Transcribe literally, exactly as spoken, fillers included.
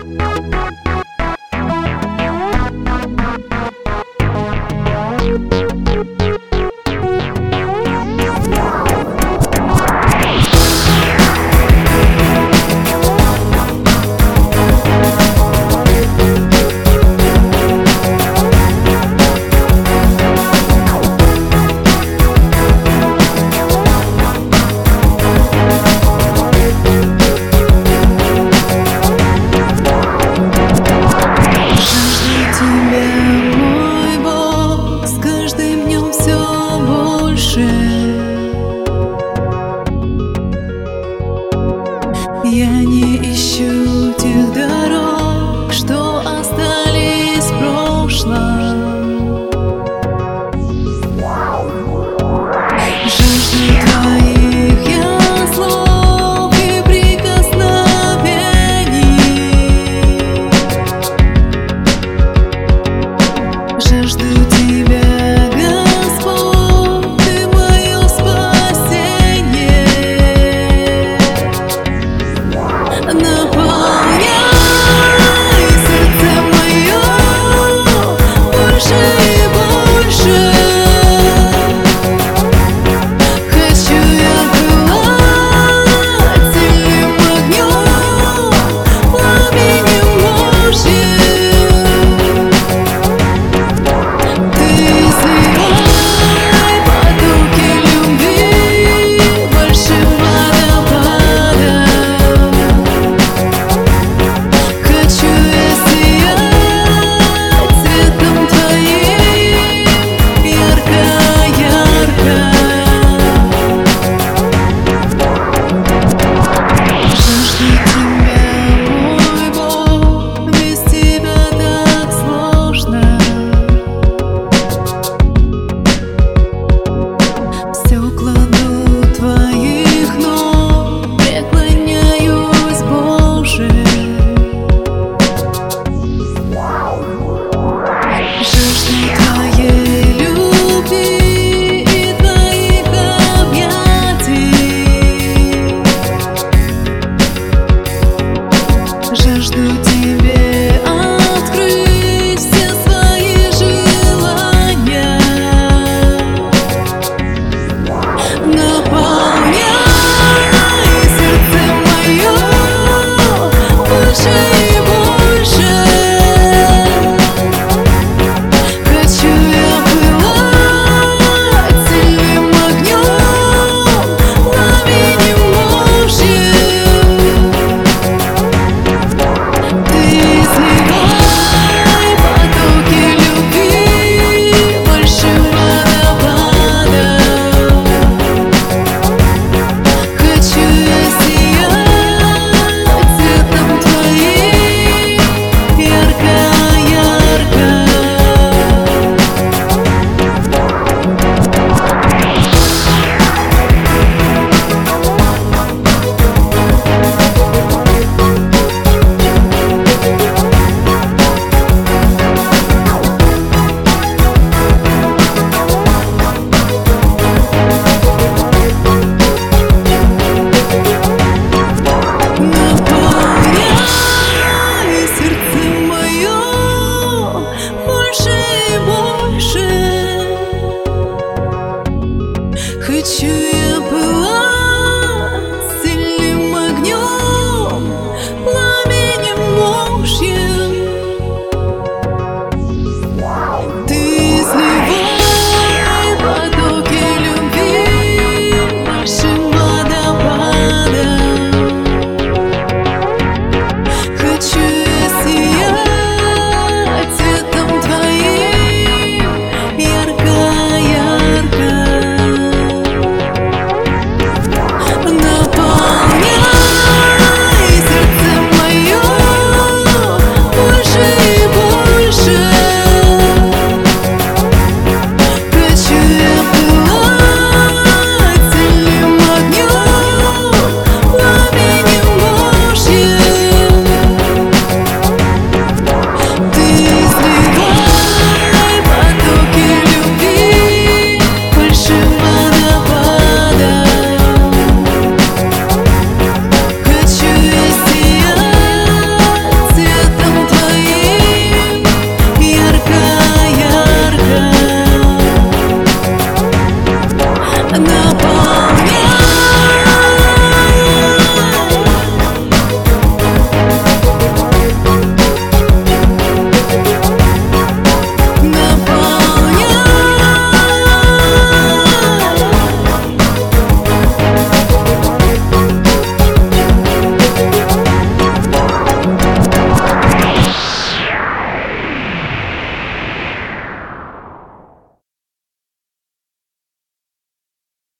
Я не ищу тех дорог, что остались в прошлом. Жажду твоих я слов и прикосновений. Жажду тебя, Господь, ты мое спасение. Наполняй сердце мое больше и больше. Хочу я пылать сильным огнем, пламенем Божьим. Ты изливай потоки любви большим водопадом. Хочу я сиять светом твоим ярко-ярко. Жажду тебя, мой Бог, без тебя так сложно. Все кладу твоих ног, преклоняюсь, Боже. Жажду твоей любви и твоих объятий. Жажду тебе.